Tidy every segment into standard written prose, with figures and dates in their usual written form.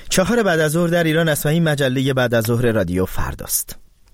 4 بعد از ظهر در ایران است و این مجله بعد از ظهر رادیو فرداست.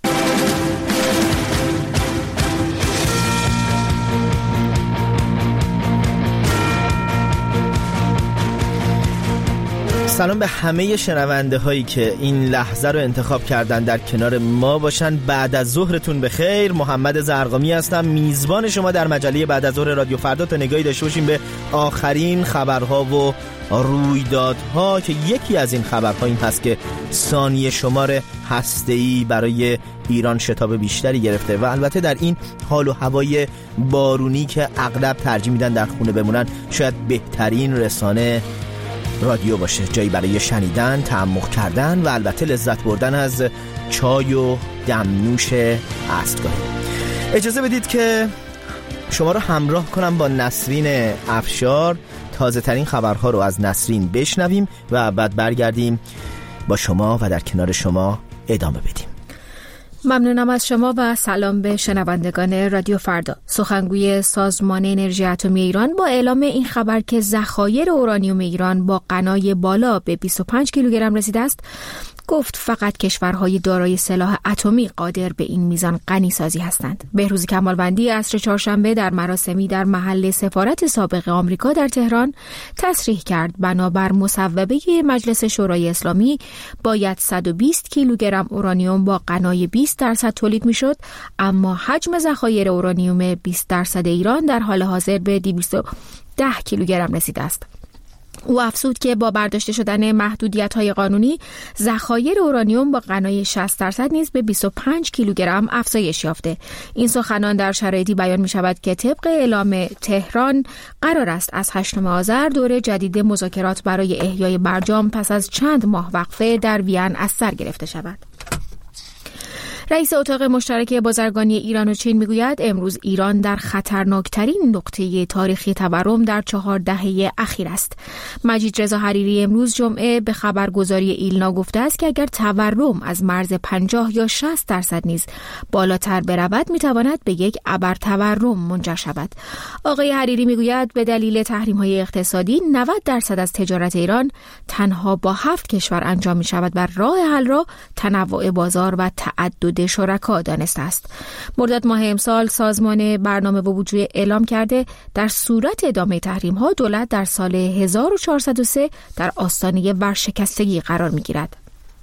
سلام به همه شنونده هایی که این لحظه رو انتخاب کردن در کنار ما باشن. بعد از ظهرتون بخیر. محمد زرقامی هستم، میزبان شما در مجله بعد از ظهر رادیو فردا. تا نگاهی داشته باشیم به آخرین خبرها و رویدادها که یکی از این خبرها این هست که ثانیه شمار هسته‌ای برای ایران شتاب بیشتری گرفته و البته در این حال و هوای بارونی که اغلب ترجیح میدن در خونه بمونن، شاید بهترین رسانه رادیو باشه، جایی برای شنیدن، تعمق کردن و البته لذت بردن از چای و دمنوش عصرگاهی. اجازه بدید که شما رو همراه کنم با نسرین افشار. تازه ترین خبرها رو از نسرین بشنویم و بعد برگردیم با شما و در کنار شما ادامه بدیم. ممنونم از شما و سلام به شنوندگان رادیو فردا. سخنگوی سازمان انرژی اتمی ایران با اعلام این خبر که ذخایر اورانیوم ایران با غنای بالا به 25 کیلوگرم رسیده است، گفت فقط کشورهای دارای سلاح اتمی قادر به این میزان غنی سازی هستند. بهروز کمالوندی عصر چهارشنبه در مراسمی در محل سفارت سابق آمریکا در تهران تصریح کرد بنابر مصوبه مجلس شورای اسلامی باید 120 کیلوگرم اورانیوم با غنای 20% تولید میشد، اما حجم ذخایر اورانیوم 20% ایران در حال حاضر به 210 کیلوگرم رسیده است. او افزود که با برداشته شدن محدودیت‌های قانونی، ذخایر اورانیوم با غنای 60% نیز به 25 کیلوگرم افزایش یافته. این سخنان در شرایطی بیان می‌شود که طبق اعلام تهران قرار است از 8 آذر دور جدید مذاکرات برای احیای برجام پس از چند ماه وقفه در وین از سر گرفته شود. رئیس اتاق مشترک بازرگانی ایران و چین میگوید امروز ایران در خطرناکترین نقطه تاریخی تورم در 4 دهه اخیر است. مجید رضا حریری امروز جمعه به خبرگزاری ایلنا گفته است که اگر تورم از مرز 50 یا 60% نیز بالاتر برود میتواند به یک ابرتورم منجر شود. آقای حریری میگوید به دلیل تحریم‌های اقتصادی 90% از تجارت ایران تنها با 7 کشور انجام میشود و راه حل را تنوع بازار و تعدد شرکا دانسته است. مرداد ماه امسال سازمان برنامه و بودجه اعلام کرده در صورت ادامه تحریم ها دولت در سال 1403 در آستانه ورشکستگی قرار می گیرد.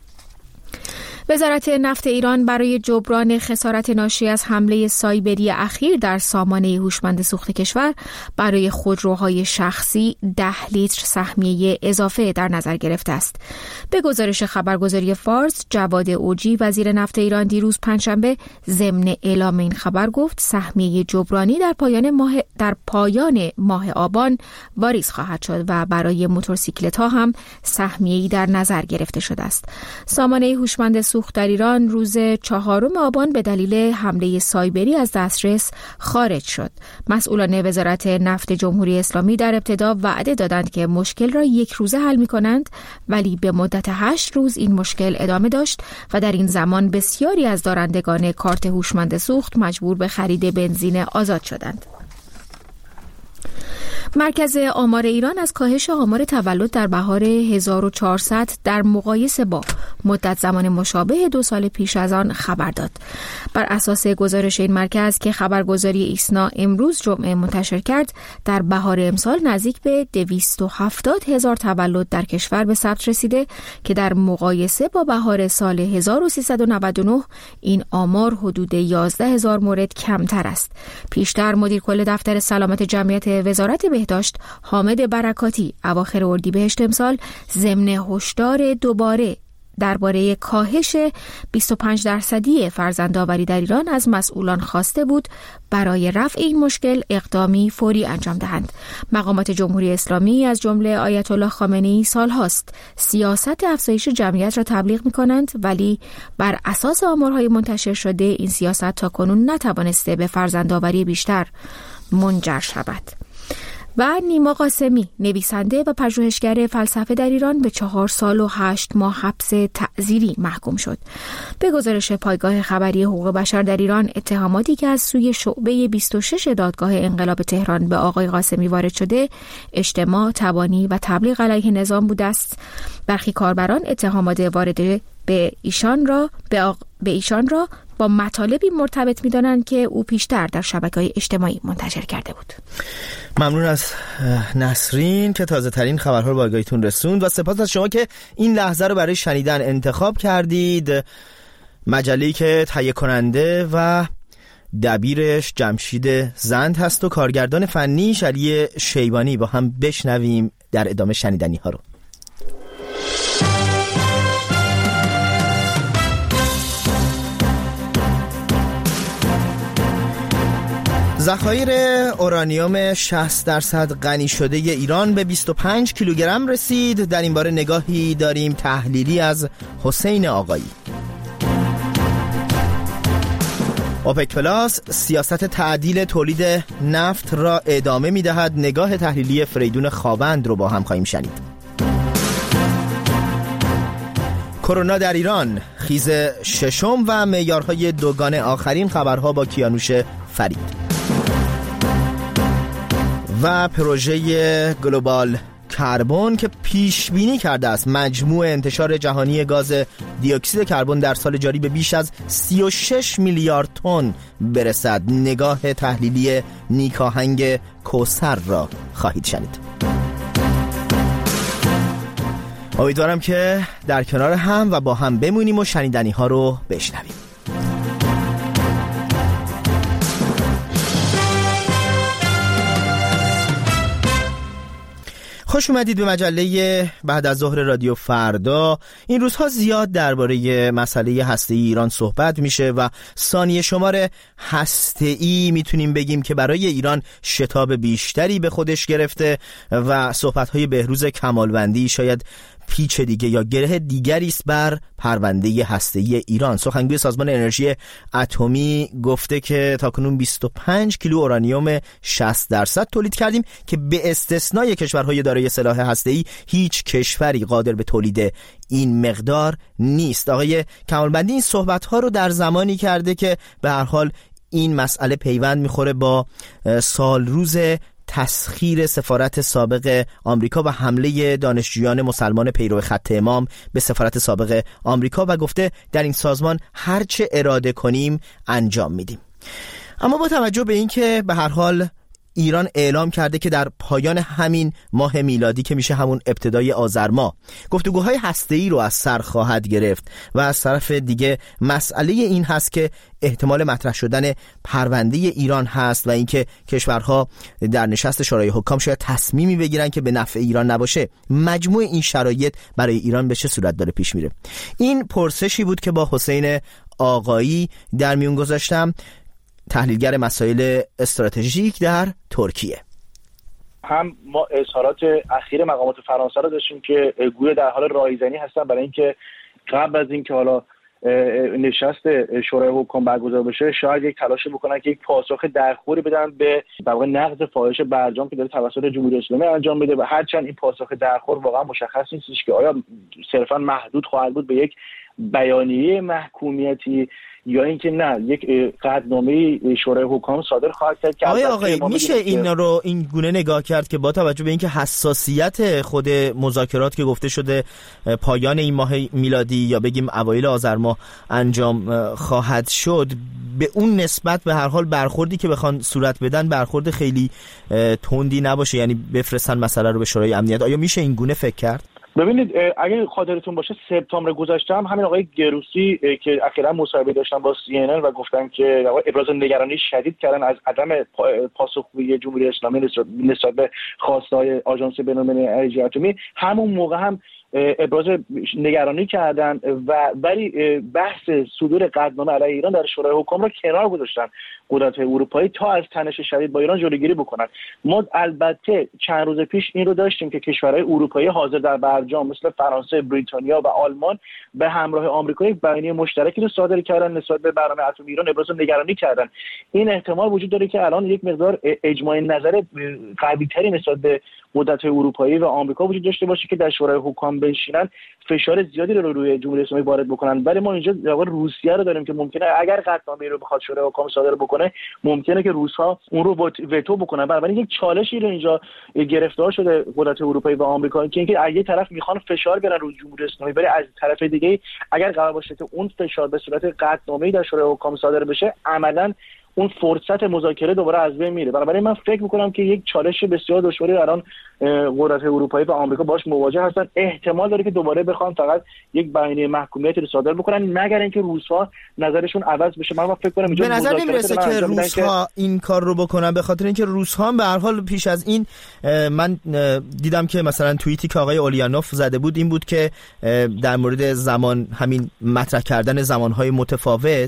وزارت نفت ایران برای جبران خسارت ناشی از حمله سایبری اخیر در سامانه هوشمند سوخت کشور برای خودروهای شخصی 10 لیتر سهمیه اضافه در نظر گرفته است. به گزارش خبرگزاری فارس، جواد اوجی وزیر نفت ایران دیروز پنجشنبه ضمن اعلام این خبر گفت سهمیه جبرانی در پایان ماه آبان واریز خواهد شد و برای موتورسیکلت‌ها هم سهمیه‌ای در نظر گرفته شده است. سامانه هوشمند سوخت در ایران روز 4 آبان به دلیل حمله سایبری از دسترس خارج شد. مسئولان وزارت نفت جمهوری اسلامی در ابتدا وعده دادند که مشکل را 1 روزه حل می‌کنند، ولی به مدت 8 روز این مشکل ادامه داشت و در این زمان بسیاری از دارندگان کارت هوشمند سوخت مجبور به خرید بنزین آزاد شدند. مرکز آمار ایران از کاهش آمار تولد در بهار 1400 در مقایسه با مدت زمان مشابه 2 سال پیش از آن خبر داد. بر اساس گزارش این مرکز که خبرگزاری ایسنا امروز جمعه منتشر کرد، در بهار امسال نزدیک به 270,000 تولد در کشور به ثبت رسیده که در مقایسه با بهار سال 1399 این آمار حدود 11,000 مورد کمتر است. پیشتر مدیر کل دفتر سلامت جمعیت وزارت بهداشت حامد برکاتی اواخر اردیبهشت امسال ضمن هشدار دوباره درباره کاهش 25% فرزندآوری در ایران از مسئولان خواسته بود برای رفع این مشکل اقدامی فوری انجام دهند. مقامات جمهوری اسلامی از جمله آیت الله خامنه‌ای سالهاست سیاست افزایش جمعیت را تبلیغ می‌کنند، ولی بر اساس آمارهای منتشر شده این سیاست تاکنون نتوانسته به فرزندآوری بیشتر منجر شود. و نیما قاسمی نویسنده و پژوهشگر فلسفه در ایران به 4 سال و 8 ماه حبس تعزیری محکوم شد. به گزارش پایگاه خبری حقوق بشر در ایران، اتهاماتی که از سوی شعبه 26 دادگاه انقلاب تهران به آقای قاسمی وارد شده، اجتماع، تبانی و تبلیغ علیه نظام بوده است. برخی کاربران اتهامات وارد به ایشان را با مطالبی مرتبط می‌دانند که او پیشتر در شبکه‌های اجتماعی منتشر کرده بود. ممنون از نسرین که تازه ترین خبرها رو به آگاهیتون رسوند و سپاس از شما که این لحظه رو برای شنیدن انتخاب کردید. مجله‌ای که تهیه کننده و دبیرش جمشید زند هست و کارگردان فنیش علی شیبانی. با هم بشنویم در ادامه شنیدنی ها رو. ذخایر اورانیوم 60% غنی شده ایران به 25 کیلوگرم رسید. در این باره نگاهی داریم تحلیلی از حسین آقایی. اوپک پلاس سیاست تعدیل تولید نفت را ادامه می‌دهد. نگاه تحلیلی فریدون خاوند رو با هم خواهیم شنید. کرونا در ایران، خیز ششم و معیارهای دوگانه. آخرین خبرها با کیانوش فرید. و پروژه گلوبال کربن که پیش بینی کرده است مجموع انتشار جهانی گاز دی اکسید کربن در سال جاری به بیش از 36 میلیارد تن برسد. نگاه تحلیلی نیکاهنگ کوثر را خواهید شنید. امیدوارم که در کنار هم و با هم بمونیم و شنیدنی ها رو بشنویم. خوش اومدید به مجله بعد از ظهر رادیو فردا. این روزها زیاد درباره مسئله هسته‌ای ایران صحبت میشه و ثانیه شمار هسته‌ای میتونیم بگیم که برای ایران شتاب بیشتری به خودش گرفته و صحبت‌های بهروز کمالوندی شاید پیچ دیگه یا گره دیگری است بر پرونده هسته‌ای ایران. سخنگوی سازمان انرژی اتمی گفته که تاکنون 25 کیلو اورانیوم 60% تولید کردیم که به استثنای کشورهای دارای سلاح هسته‌ای هیچ کشوری قادر به تولید این مقدار نیست. آقای کمالوندی این صحبت‌ها رو در زمانی کرده که به هر حال این مسئله پیوند می‌خوره با سال روز تسخیر سفارت سابق آمریکا و حمله دانشجویان مسلمان پیرو خط امام به سفارت سابق آمریکا و گفته در این سازمان هرچه اراده کنیم انجام میدیم. اما با توجه به اینکه به هر حال ایران اعلام کرده که در پایان همین ماه میلادی که میشه همون ابتدای آذر ماه گفتگوهای هسته‌ای رو از سر خواهد گرفت و از طرف دیگه مسئله این هست که احتمال مطرح شدن پرونده ایران هست و اینکه کشورها در نشست شورای حکام شاید تصمیمی بگیرن که به نفع ایران نباشه. مجموع این شرایط برای ایران به چه صورت داره پیش میره؟ این پرسشی بود که با حسین آقایی در میون گذاشتم، تحلیلگر مسائل استراتژیک در ترکیه. هم ما اظهارات اخیر مقامات فرانسه رو داشتیم که گویا در حال رایزنی هستن برای اینکه قبل از اینکه حالا نشست شورای حکام برگزار بشه شاید یک تلاش بکنن که یک پاسخ درخوری بدن به واقع نقض فاحش برجام که داره توسط جمهوری اسلامی انجام میده و هرچند این پاسخ درخور واقعا مشخص نیستش که آیا صرفا محدود خواهد بود به یک بیانیه محکومیتی یا اینکه نه یک قطعنامه شورای حکام صادر خواهد کرد. که آقای میشه این گونه نگاه کرد که با توجه به اینکه حساسیت خود مذاکرات که گفته شده پایان این ماه میلادی یا بگیم اوایل آذر ماه انجام خواهد شد، به اون نسبت به هر حال برخوردی که بخوان صورت بدن برخورد خیلی تندی نباشه، یعنی بفرستن مسئله رو به شورای امنیت؟ آیا میشه این گونه فکر کرد؟ ببینید اگه خاطرتون باشه سپتامبر گذشته هم همین آقای گروسی که اخیراً مصاحبه داشتن با CNN و گفتن که ابراز نگرانی شدید کردن از عدم پاسخگویی جمهوری اسلامی نسبت به خواسته‌های آژانس بین‌المللی انرژی اتمی، همون موقع هم ابراز نگرانی کردن ولی بحث صدور قطعنامه علیه ایران در شورای حکام را کنار گذاشتن قدرت‌های اروپایی تا از تنش شدید با ایران جلوگیری بکنن. ما البته چند روز پیش این رو داشتیم که کشورهای اروپایی حاضر در برجام مثل فرانسه، بریتانیا و آلمان به همراه آمریکا بیانیه مشترکی رو صادر کردن نسبت به برنامه اتمی ایران، ابراز نگرانی کردن. این احتمال وجود داره که الان یک مقدار اجماع نظر قوی‌تری نسبت به قدرت‌های اروپایی و آمریکا وجود داشته باشه که در شورای حکام بنشینن، فشار زیادی رو روی جمهوری اسلامی وارد بکنن. ولی ما اینجا روسیه رو داریم که ممکنه اگر قطعنامه رو بخواد شورای حکام صادر بکنه، ممکنه که روس‌ها اون رو وتو بکنن. بنابراین یک چالشی رو اینجا گرفتار شده قدرت اروپایی و آمریکا که اینکه از یک طرف میخوان فشار بیارن روی جمهوری اسلامی، ولی از طرف دیگه اگر قرار باشه که اون فشار به صورت قطعنامه‌ای در شورای حکام صادر بشه، عملاً اون فرصت مذاکره دوباره از بین میره. بنابراین من فکر میکنم که یک چالش بسیار دشواری الان قدرت اروپایی و آمریکا باش مواجه هستن. احتمال داره که دوباره بخوان فقط یک بیانیه محکومیتی رو صادر بکنن مگر اینکه روس‌ها نظرشون عوض بشه. من فکر کنم اینجا به نظر نمیرسه که روس‌ها این کار رو بکنن، به خاطر اینکه روس‌ها به هر حال پیش از این من دیدم که مثلا توییتی که آقای اولیانوف زده بود این بود که در مورد زمان، همین مطرح کردن زمان‌های متفاوت،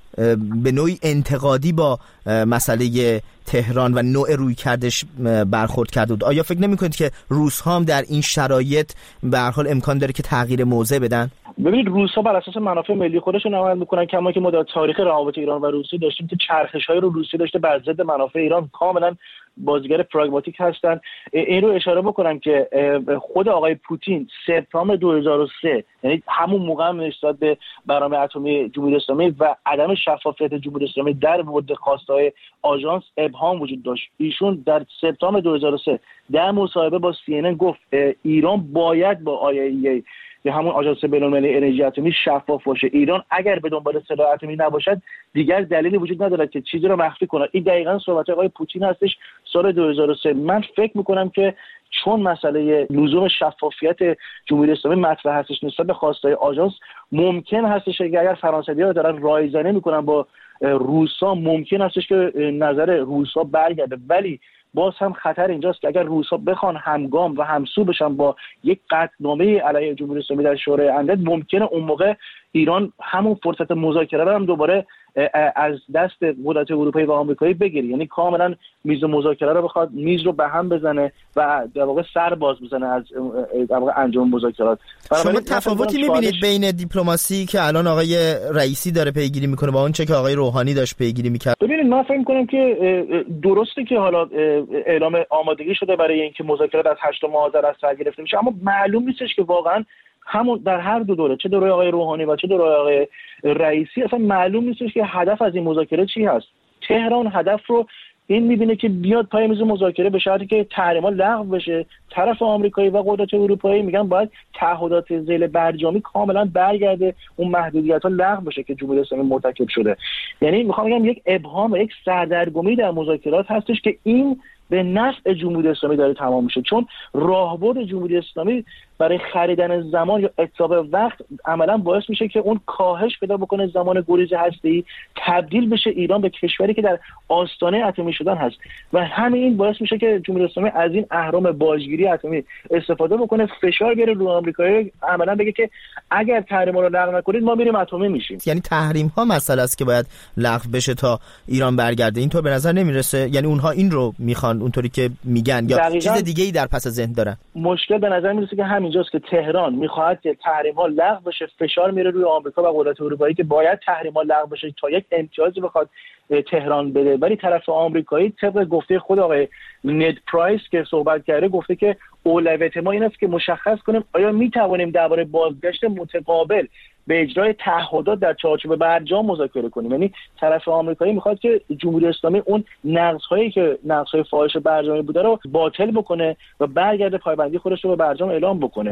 به نوعی انتقادی با مسئله تهران و نوع رویکردش برخورد کرده بود. آیا فکر نمی‌کنید که روس‌ها هم در این شرایط به هر حال امکان داره که تغییر موضع بدن؟ ببینید روس‌ها بر اساس منافع ملی خودشون عمل می‌کنن، کما که ما در تاریخ روابط ایران و روسیه داشتیم که چرخش‌های رو روسیه داشته بر ضد منافع ایران، کاملا بازیگر پراگماتیک هستن. این رو اشاره بکنم که خود آقای پوتین سپتامبر 2003، یعنی همون موقع هم نسبت به برنامه اتمی جمهوری اسلامی و عدم شفافیت جمهوری اسلامی در مورد خواست‌های آژانس ابهام وجود داشت. ایشون در سپتامبر 2003 در مصاحبه با CNN گفت ایران باید با IAEA یا همون آژانس بین‌المللی انرژی اتمی شفاف باشه. ایران اگر به دنبال سلاح اتمی نباشد دیگر دلیلی وجود ندارد که چیزی رو مخفی کنه. این دقیقاً صحبت آقای پوتین هستش سال 2003. من فکر می‌کنم که چون مسئله لزوم شفافیت جمهوری اسلامی مطرح هستش نسبت به خواستهای آژانس، ممکن هستش که اگر فرانسوی‌ها دارن رایزنی میکنن با روس‌ها، ممکن هستش که نظر روس‌ها برگرده. ولی باز هم خطر اینجاست که اگر روس‌ها بخوان همگام و همسو بشن با یک قطعنامه علیه جمهوری اسلامی در شورای امنیت، ممکنه اون موقع ایران همون فرصت مذاکره رو هم دوباره از دست قدرت اروپایی و آمریکایی بگیره. یعنی کاملا میز مذاکره رو بخواد میز رو به هم بزنه و در واقع سر باز بزنه از در واقع انجام مذاکرات. شما تفاوتی می‌بینید بین دیپلماسی که الان آقای رئیسی داره پیگیری میکنه با اون چه که آقای روحانی داشت پیگیری میکرد؟ ببینید من فکر می‌کنم که درسته که حالا اعلام آمادگی شده برای اینکه مذاکرات از 8 آذر از سر گرفته میشه، اما معلوم نیستش که واقعا همون در هر دو دوره، چه دوره آقای روحانی و چه دوره آقای رئیسی، اصلا معلوم نیستش که هدف از این مذاکره چی هست. تهران هدف رو این میبینه که بیاد پای میز مذاکره به شرطی که تحریم‌ها لغو بشه. طرف آمریکایی و قدرت اروپایی میگن باید تعهدات ذیل برجامی کاملا برگرده، اون محدودیت‌ها لغو بشه که جمهوری اسلامی مرتکب شده. یعنی میخوام بگم یک ابهام و یک سردرگمی در مذاکرات هستش که این به نفع جمهوری اسلامی داره تمام میشه، چون راهبرد جمهوری اسلامی برای خریدن زمان یا اتفاق وقت عملا باعث میشه که اون کاهش پیدا بکنه، زمان گریز هسته‌ای تبدیل بشه ایران به کشوری که در آستانه اتمی شدن هست و همین این باعث میشه که جمهوری اسلامی از این اهرم باجگیری اتمی استفاده بکنه، فشار بیاره رو آمریکایی، عملا بگه که اگر تحریم‌ها رو لغو نکنید ما میریم اتمی میشیم. یعنی تحریم‌ها مسئله است که باید لغو بشه تا ایران برگرده. اینطور به نظر نمیرسه؟ یعنی اونها این رو میخوان اونطوری که میگن یا چیز دیگه‌ای در پس ذهن دارن؟ مشکل به نظر میرسه که همینجاست که تهران میخواهد که تحریم‌ها لغو بشه، فشار میره روی آمریکا و قدرت اروپایی که باید تحریم‌ها لغو بشه تا یک امتیازی بخواد تهران بده. ولی طرف آمریکایی طبق گفته خود آقای نید پرایس که صحبت کرده گفته که اولویت ما این است که مشخص کنیم آیا میتوانیم درباره بازگشت متقابل به اجرای تعهدات در چارچوب برجام مذاکره کنیم. یعنی طرف آمریکایی میخواد که جمهوری اسلامی اون نقض‌های فاحش برجامی بوده رو باطل بکنه و برگرده پایبندی خودش رو به برجام اعلام بکنه.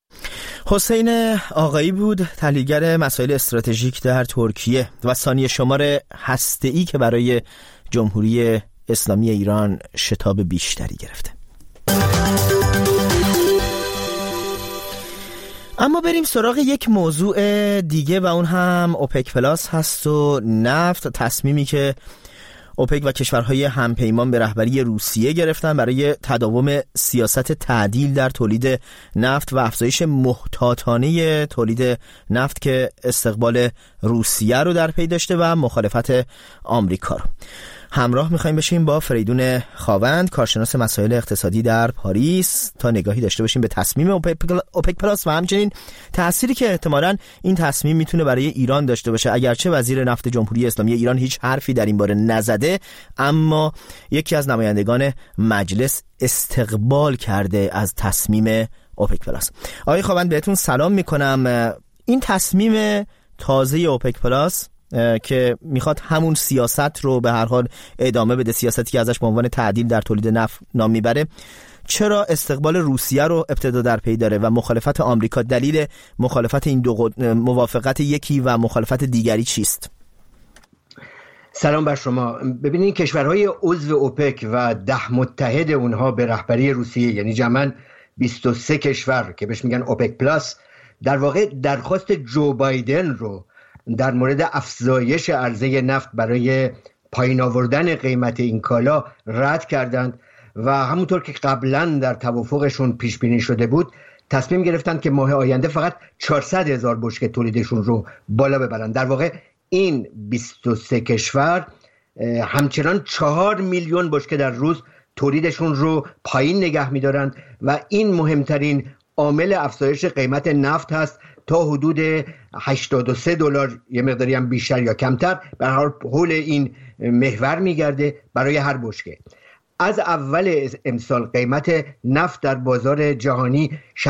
حسین آقایی بود، تحلیلگر مسائل استراتژیک در ترکیه و ثانیه شمار هسته‌ای که برای جمهوری اسلامی ایران شتاب بیشتری گرفته. اما بریم سراغ یک موضوع دیگه و اون هم اوپک پلاس هست و نفت. تصمیمی که اوپک و کشورهای همپیمان به رهبری روسیه گرفتن برای تداوم سیاست تعدیل در تولید نفت و افزایش محتاطانه تولید نفت که استقبال روسیه رو در پی داشته و مخالفت آمریکا رو. همراه می‌خوایم بشیم با فریدون خاوند، کارشناس مسائل اقتصادی در پاریس، تا نگاهی داشته باشیم به تصمیم اوپک پلاس و همچنین تأثیری که احتمالاً این تصمیم میتونه برای ایران داشته باشه. اگرچه وزیر نفت جمهوری اسلامی ایران هیچ حرفی در این باره نزده، اما یکی از نمایندگان مجلس استقبال کرده از تصمیم اوپک پلاس. آقای خاوند بهتون سلام میکنم. این تصمیم تازه اوپک پلاس که میخواد همون سیاست رو به هر حال ادامه بده، سیاستی که ازش به عنوان تعدیل در تولید نفت نام میبره، چرا استقبال روسیه رو ابتدا در پی داره و مخالفت آمریکا؟ دلیل مخالفت این دو موافقت یکی و مخالفت دیگری چیست؟ سلام بر شما. ببینید کشورهای عضو اوپک و 10 متحد اونها به رهبری روسیه، یعنی جمعاً 23 کشور که بهش میگن اوپک پلاس، در واقع درخواست جو بایدن رو در مورد افزایش عرضه نفت برای پایین آوردن قیمت این کالا رد کردند و همونطور که قبلا در توافقشون پیش بینی شده بود تصمیم گرفتند که ماه آینده فقط 400,000 بشکه تولیدشون رو بالا ببرند. در واقع این 23 کشور همچنان 4 میلیون بشکه در روز تولیدشون رو پایین نگه می‌دارند و این مهمترین عامل افزایش قیمت نفت هست تا حدود $83، یه مقداری هم بیشتر یا کمتر، به هر حال حول این محور میگرده برای هر بشکه. از اول امسال قیمت نفت در بازار جهانی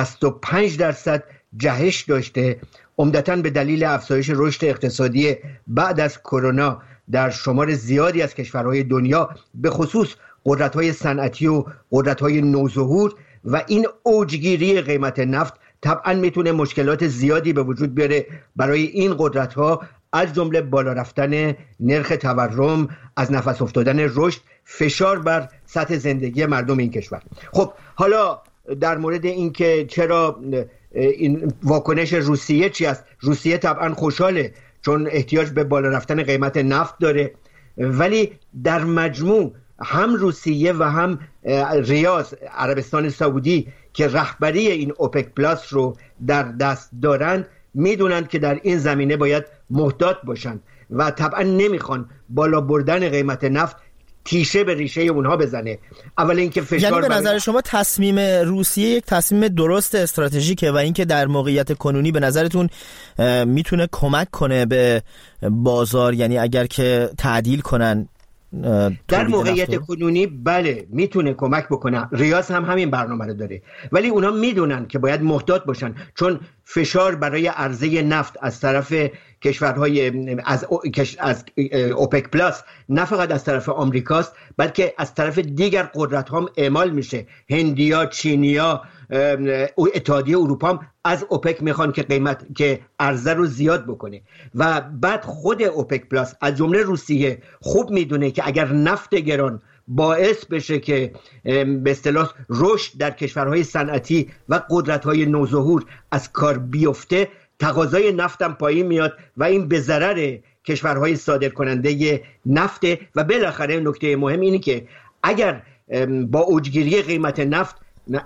65% جهش داشته، عمدتاً به دلیل افزایش رشد اقتصادی بعد از کرونا در شمار زیادی از کشورهای دنیا، به خصوص قدرت‌های صنعتی و قدرت‌های نوظهور، و این اوجگیری قیمت نفت طبعا میتونه مشکلات زیادی به وجود بیاره برای این قدرت‌ها، از جمله بالا رفتن نرخ تورم، از نفس افتادن رشد، فشار بر سطح زندگی مردم این کشور. خب حالا در مورد اینکه چرا این واکنش روسیه چی است؟ روسیه طبعا خوشحاله چون احتیاج به بالا رفتن قیمت نفت داره، ولی در مجموع هم روسیه و هم ریاض عربستان سعودی که رهبری این اوپک پلاس رو در دست دارند میدونند که در این زمینه باید محتاط باشند و طبعا نمیخوان بالا بردن قیمت نفت تیشه به ریشه اونها بزنه. اول اینکه فشار، یعنی به نظر شما تصمیم روسیه یک تصمیم درست استراتژیکه و اینکه در موقعیت کنونی به نظرتون میتونه کمک کنه به بازار، یعنی اگر که تعدیل کنن در موقعیت کنونی بله میتونه کمک بکنه. ریاض هم همین برنامه رو داره، ولی اونا میدونن که باید محتاط باشن چون فشار برای عرضه نفت از طرف کشورهای از اوپک پلاس نه فقط از طرف آمریکاست بلکه از طرف دیگر قدرت هم اعمال میشه. هندیا، چینیا، اتحادیه اروپا هم از اوپک میخوان که عرضه رو زیاد بکنه و بعد خود اوپک پلاس از جمله روسیه خوب میدونه که اگر نفت گران باعث بشه که به اصطلاح رشد در کشورهای صنعتی و قدرت‌های نوظهور از کار بیفته، تقاضای نفتم پایین میاد و این به ضرر کشورهای صادرکننده نفت. و بالاخره نکته مهم اینه که اگر با اوجگیری قیمت نفت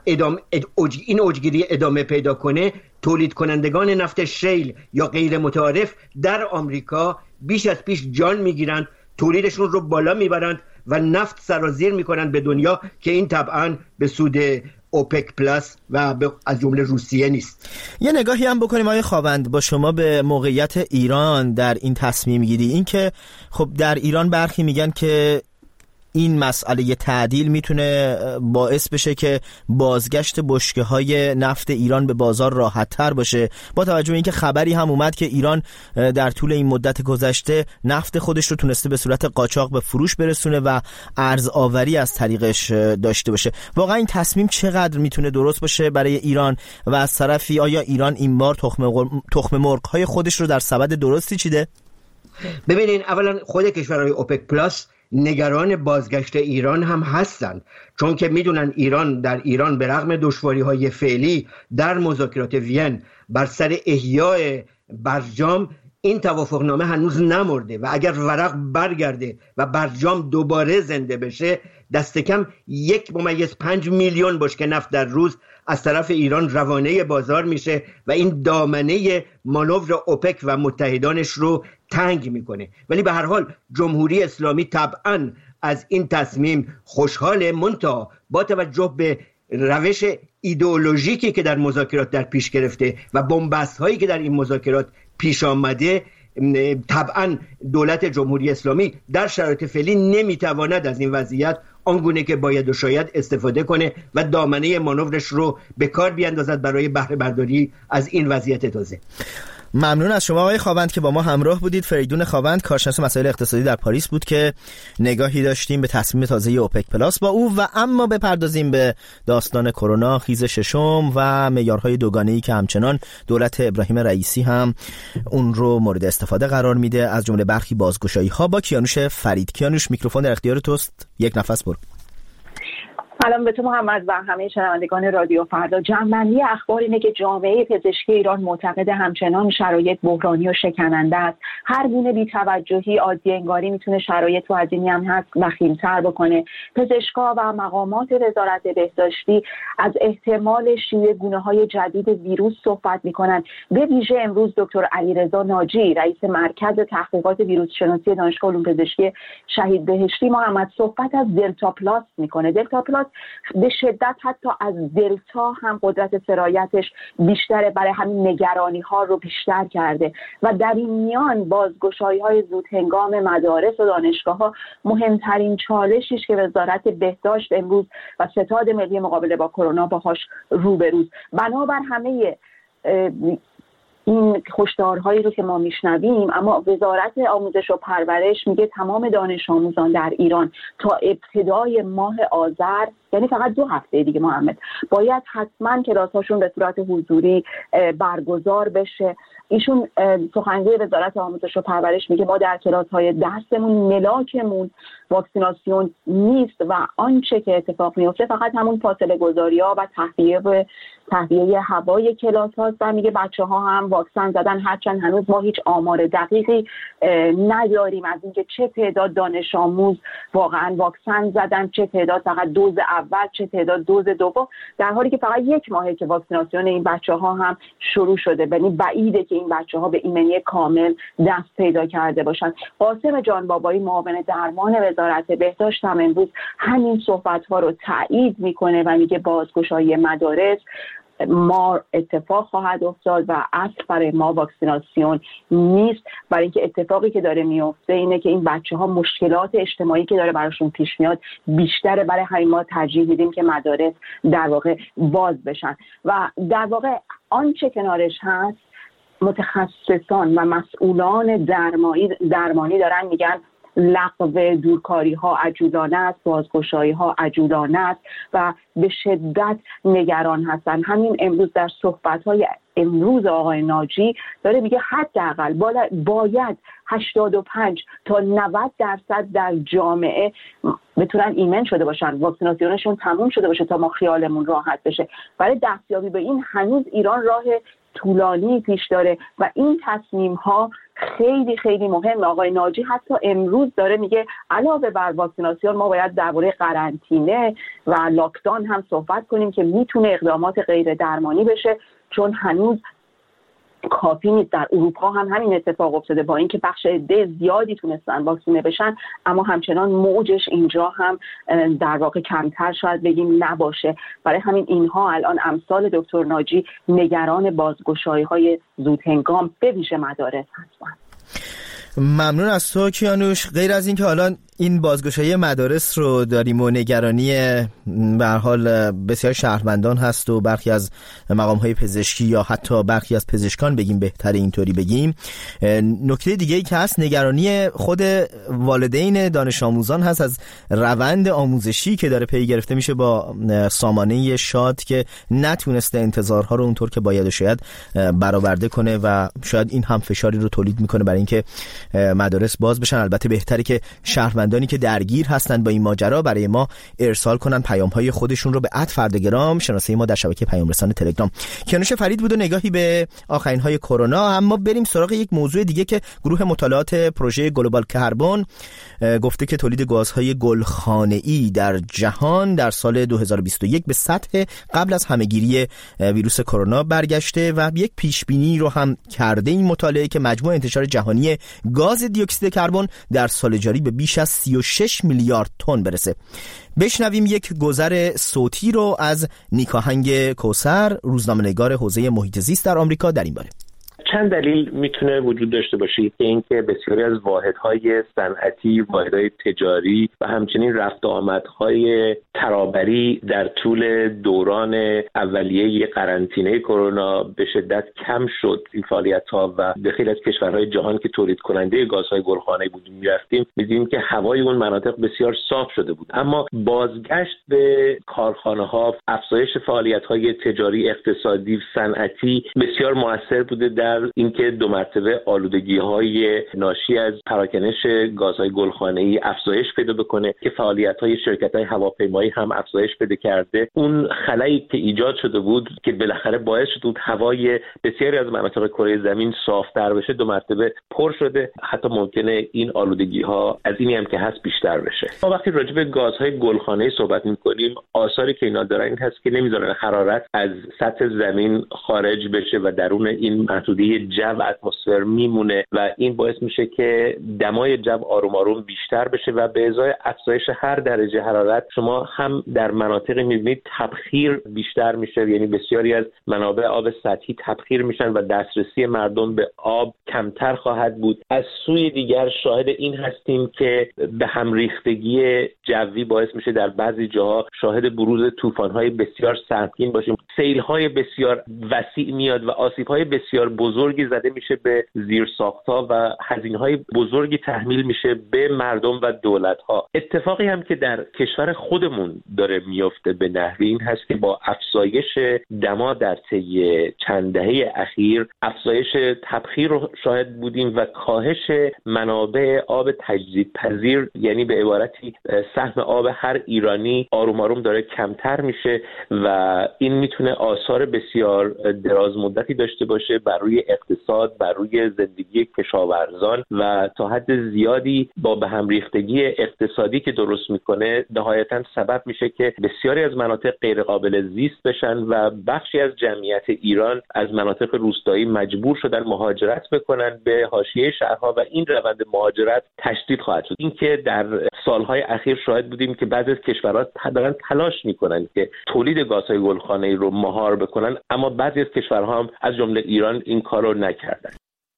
این اوجگیری ادامه پیدا کنه، تولید کنندگان نفت شیل یا غیر متعارف در آمریکا بیش از پیش جان میگیرند، تولیدشون رو بالا میبرند و نفت سرازیر میکنند به دنیا که این طبعا به سود اوپک پلاس و از جمله روسیه نیست. یه نگاهی هم بکنیم آقای خاوند با شما به موقعیت ایران در این تصمیم گیری. این که خب در ایران برخی میگن که این مسئله تعدیل میتونه باعث بشه که بازگشت بشکه‌های نفت ایران به بازار راحت‌تر باشه، با توجه به اینکه خبری هم اومد که ایران در طول این مدت گذشته نفت خودش رو تونسته به صورت قاچاق به فروش برسونه و ارز آوری از طریقش داشته باشه. واقعا این تصمیم چقدر میتونه درست باشه برای ایران و از طرفی آیا ایران این بار تخم مرغ‌های خودش رو در سبد درستی چیده؟ ببینین، اولا خود کشورهای اوپک پلاس نگران بازگشت ایران هم هستند، چون که میدونن در ایران به رغم دشواری‌های فعلی در مذاکرات وین بر سر احیای برجام این توافقنامه هنوز نمرده و اگر ورق برگرده و برجام دوباره زنده بشه، دست کم 1.5 میلیون بشکه نفت در روز از طرف ایران روانه بازار میشه و این دامنه مانور اوپک و متحدانش رو تنگ میکنه. ولی به هر حال جمهوری اسلامی طبعاً از این تصمیم خوشحاله، منتها با توجه به روش ایدئولوژیکی که در مذاکرات در پیش گرفته و بنبست هایی که در این مذاکرات پیش آمده، طبعا دولت جمهوری اسلامی در شرایط فعلی نمیتواند از این وضعیت آنگونه که باید و شاید استفاده کنه و دامنه مانورش رو به کار بیاندازد برای بهره برداری از این وضعیت تازه. ممنون از شما آقای خاوند که با ما همراه بودید. فریدون خاوند، کارشناس مسائل اقتصادی در پاریس بود که نگاهی داشتیم به تصمیم تازه اوپک پلاس با او. و اما بپردازیم به داستان کرونا، خیز ششم و معیارهای دوگانه‌ای که همچنان دولت ابراهیم رئیسی هم اون رو مورد استفاده قرار میده، از جمله برخی بازگشایی‌ها. با کیانوش فرید. کیانوش، میکروفون در اختیار توست، یک نفس برو. سلام به تو محمد و همه شنوندگان رادیو فردا. جمع‌بندی اخبار اینه که جامعه پزشکی ایران معتقد همچنان شرایط بحرانی و شکننده است. هر گونه بی‌توجهی، عادی انگاری میتونه شرایط رو از اینی هم هست وخیم‌تر بکنه. پزشکا و مقامات وزارت بهداشتی از احتمال شیوع گونه‌های جدید ویروس صحبت میکنن. به ویژه امروز دکتر علیرضا ناجی، رئیس مرکز تحقیقات ویروس شناسی دانشگاه علوم پزشکی شهید بهشتی محمد، صحبت از دلتا پلاس میکنه. دلتا پلاس به شدت حتی از دلتا هم قدرت سرایتش بیشتره، برای همین نگرانی ها رو بیشتر کرده و در این میان بازگشایی های زود هنگام مدارس و دانشگاه ها مهمترین چالشیش که وزارت بهداشت امروز و ستاد ملی مقابله با کرونا باهاش روبروست. بنابر همه این هشدارهایی رو که ما میشنویم، اما وزارت آموزش و پرورش میگه تمام دانش آموزان در ایران تا ابتدای ماه آذر، یعنی فقط 2 هفته دیگه محمد، باید حتما کلاس‌هاشون به صورت حضوری برگزار بشه. ایشون سخنگوی وزارت آموزش و پرورش میگه ما در کلاس‌های درسمون ملاکمون واکسیناسیون نیست و آنچه که اتفاق میفته فقط همون فاصله گذاری‌ها و تهویه هوای کلاس هاست و میگه بچه‌ها هم واکسن زدن، هرچند هنوز ما هیچ آمار دقیقی نداریم از اینکه چه تعداد دانش آموز واقعا واکسن زدن، چه تعداد فقط دوز اول، چه تعداد دوز دوم، در حالی که فقط 1 ماهه که واکسیناسیون این بچه‌ها هم شروع شده. یعنی بعیده که این بچه‌ها به ایمنی کامل دست پیدا کرده باشن. قاسم جان بابایی، معاون درمان وزارت بهداشت، هم امروز همین صحبت‌ها رو تایید میکنه و میگه بازگشایی مدارس ما اتفاق خواهد افتاد و اصل برای ما واکسیناسیون نیست، برای اینکه اتفاقی که داره میفته اینه که این بچه‌ها مشکلات اجتماعی که داره براشون پیش میاد بیشتره. برای همین ما ترجیح میدیم که مدارس در واقع باز بشن و در واقع آنچه کنارش هست متخصصان و مسئولان درمانی دارن میگن لغو دورکاری ها عجولانه است، بازگشایی ها عجولانه است و به شدت نگران هستن. همین امروز در صحبت های امروز آقای ناجی داره میگه حداقل باید 85 تا 90% در جامعه بتونن ایمن شده باشن، واکسیناسیونشون تموم شده باشه تا ما خیالمون راحت بشه. برای دستیابی به این هنوز ایران راه طولانی پیش داره و این تصمیم ها خیلی خیلی مهمه. آقای ناجی حتی امروز داره میگه علاوه بر واکسیناسیون ما باید درباره قرنطینه و لاکداون هم صحبت کنیم که میتونه اقدامات غیر درمانی بشه، چون هنوز کافی نیست. در اروپا هم همین اتفاق افتاده، با اینکه بخش عده زیادی تونستن واکسینه بشن اما همچنان موجش اینجا هم در واقع کمتر شاید بگیم نباشه. برای همین اینها الان امثال دکتر ناجی نگران بازگشایی‌های زود هنگام به ویژه مدارس هستند. ممنون از تو کیانوش. غیر از این که حالا این بازگشایی مدارس رو داریم و نگرانی به هر حال بسیار شهروندان هست و برخی از مقام‌های پزشکی یا حتی برخی از پزشکان بگیم بهتره اینطوری بگیم، نکته دیگه ای که هست نگرانی خود والدین دانش آموزان هست از روند آموزشی که داره پی گرفته میشه با سامانه شاد که نتونسته انتظارها رو اونطور که باید و شاید برآورده کنه و شاید این هم فشاری رو تولید میکنه برای اینکه مدارس باز بشن. البته بهتره که شهروندان علاقمندانی که درگیر هستند با این ماجرا برای ما ارسال کنن پیام‌های خودشون رو به @فردگرام، شناسه ما در شبکه پیام رسان تلگرام. کیانوش فرید بود و نگاهی به آخرین‌های کرونا. اما بریم سراغ یک موضوع دیگه که گروه مطالعات پروژه گلوبال کربن گفته که تولید گازهای گلخانه‌ای در جهان در سال 2021 به سطح قبل از همهگیری ویروس کرونا برگشته و یک پیشبینی رو هم کرده این مطالعه که مجموع انتشار جهانی گاز دی اکسید کربن در سال جاری به بیش از 36 میلیارد تن برسه. بشنویم یک گذر صوتی رو از نیکاهنگ کوثر، روزنامه‌نگار حوزه محیط زیست در آمریکا در این باره. چند دلیل میتونه وجود داشته باشه که اینکه بسیاری از واحدهای صنعتی، واحدهای تجاری و همچنین رفت و آمدهای ترابری در طول دوران اولیه قرنطینه کرونا به شدت کم شد. این فعالیت‌ها و به خیلی از کشورهای جهان که تولید کننده گازهای گلخانه‌ای بودیم می‌رفتیم می‌دیدیم که هوای اون مناطق بسیار صاف شده بود. اما بازگشت به کارخانه‌ها، افزایش فعالیت‌های تجاری، اقتصادی، صنعتی بسیار مؤثر بوده در اینکه دو مرتبه آلودگی‌های ناشی از پراکنش گازهای گلخانه‌ای افزایش پیدا بکنه که فعالیت‌های شرکت‌های هواپیمایی هم افزایش پیدا کرده. اون خلایی که ایجاد شده بود که بالاخره باعث شد بود هوای بسیاری از مناطق کره زمین صاف‌تر بشه، دو مرتبه پر شده. حتی ممکنه این آلودگی‌ها از اینی هم که هست بیشتر بشه. ما وقتی راجع به گازهای گلخانه‌ای صحبت می‌کنیم، آثاری که اینا دارن این هست که نمی‌ذارن حرارت از سطح زمین خارج بشه و درون این محدوده جو اتمسفر میمونه و این باعث میشه که دمای جو آروم آروم بیشتر بشه و به ازای افزایش هر درجه حرارت شما هم در مناطقی میبینید تبخیر بیشتر میشه، یعنی بسیاری از منابع آب سطحی تبخیر میشن و دسترسی مردم به آب کمتر خواهد بود. از سوی دیگر شاهد این هستیم که به هم ریختگی جوی باعث میشه در بعضی جاها شاهد بروز طوفان‌های بسیار سنگین باشیم. سیل‌های بسیار وسیع میاد و آسیب‌های بسیار بزرگی زده میشه به زیرساخت‌ها و هزینه‌های بزرگی تحمیل میشه به مردم و دولت‌ها. اتفاقی هم که در کشور خودمون داره میفته به نحوی این هست که با افزایش دما در طی چند دهه اخیر افزایش تبخیر رو شاهد بودیم و کاهش منابع آب تجدیدپذیر، یعنی به عبارتی سهم آب هر ایرانی آروم آروم داره کمتر میشه و این میتونه آثار بسیار دراز مدتی داشته باشه بر روی اقتصاد، بر روی زندگی کشاورزان و تا حد زیادی با به هم ریختگی اقتصادی که درست میکنه نهایتاً سبب میشه که بسیاری از مناطق غیر قابل زیست بشن و بخشی از جمعیت ایران از مناطق روستایی مجبور شدن مهاجرت بکنن به حاشیه شهرها و این روند مهاجرت تشدید خواهد شد. اینکه در سالهای اخیر شاهد بودیم که بعضی از کشورها دارن تلاش میکنن که تولید گازهای گلخانه‌ای رو مهار بکنن، اما بعضی از کشورها هم از جمله ایران این کار رو نکردن.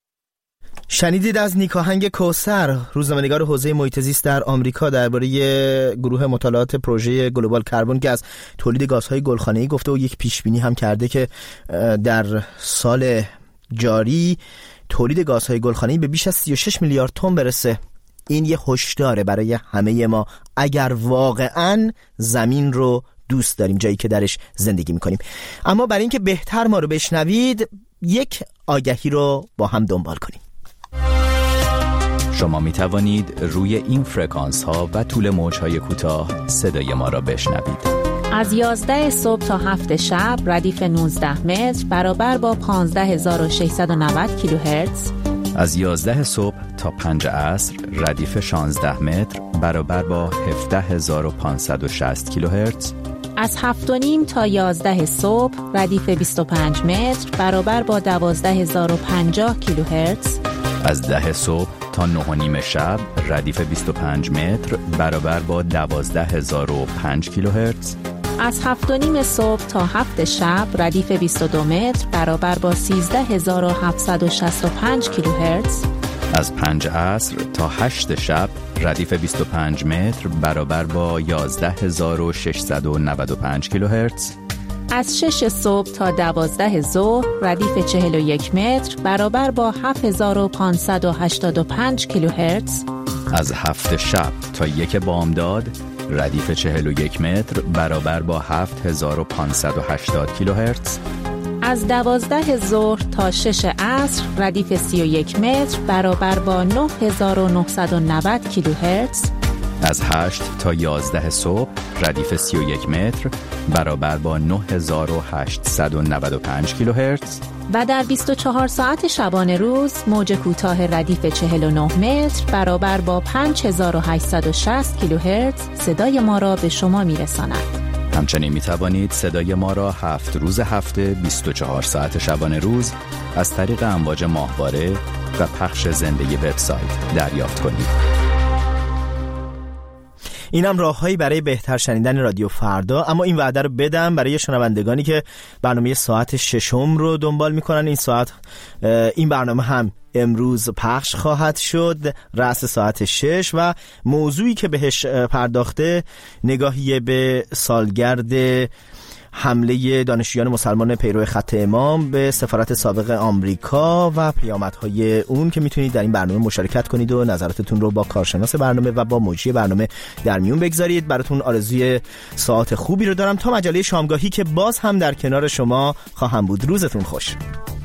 شنیدید از نیکاهنگ کوثر، روزنامه‌نگار حوزه محیط زیست در آمریکا، درباره گروه مطالعات پروژه گلوبال کربن که از تولید گازهای گلخانه‌ای گفته و یک پیشبینی هم کرده که در سال جاری تولید گازهای گلخانه‌ای به بیش از 36 میلیارد تن برسه. این یه هشداره برای همه ما اگر واقعاً زمین رو دوست داریم، جایی که درش زندگی میکنیم. اما برای اینکه بهتر ما رو بشنوید یک آگهی رو با هم دنبال کنیم. شما می توانید روی این فرکانس ها و طول موج های کوتاه صدای ما را بشنوید. از 11 صبح تا 7 شب ردیف 19 متر برابر با 15690 کیلوهرتز. از 11 صبح تا 5 عصر ردیف 16 متر برابر با 17560 کیلوهرتز. از 7:30 تا 11 صبح ردیف 25 متر برابر با 12050 کیلوهرتز. از 10 صبح تا 9:30 شب ردیف 25 متر برابر با 12005 کیلوهرتز. از 7:30 صبح تا 7 شب ردیف 22 متر برابر با 13765 کیلوهرتز. از 5 عصر تا 8 شب ردیف 25 متر برابر با 11695 کیلوهرتز. از 6 صبح تا 12 ظهر ردیف 41 متر برابر با 7585 کیلوهرتز. از 7 شب تا 1 بامداد ردیف 41 متر برابر با 7580 کیلوهرتز. از 12 ظهر تا 6 عصر ردیف 31 متر برابر با 9990 کیلوهرتز. از 8 تا 11 صبح ردیف 31 متر برابر با 9895 کیلوهرتز و در 24 ساعت شبانه روز موج کوتاه ردیف 49 متر برابر با 5860 کیلوهرتز صدای ما را به شما میرساند. همچنین می توانید صدای ما را 7 روز هفته 24 ساعت شبانه روز از طریق امواج ماهواره و پخش زنده وبسایت دریافت کنید. اینم راههایی برای بهتر شنیدن رادیو فردا. اما این وعده رو بدم برای شنوندگانی که برنامه ساعت 6 رو دنبال میکنن. این برنامه هم امروز پخش خواهد شد رأس ساعت 6 و موضوعی که بهش پرداخته نگاهی به سالگرد حمله دانشجویان مسلمان پیرو خط امام به سفارت سابق آمریکا و پیامدهای اون که میتونید در این برنامه مشارکت کنید و نظراتتون رو با کارشناس برنامه و با مجری برنامه در میون بگذارید. براتون آرزوی ساعت خوبی رو دارم تا مجله شامگاهی که باز هم در کنار شما خواهم بود. روزتون خوش.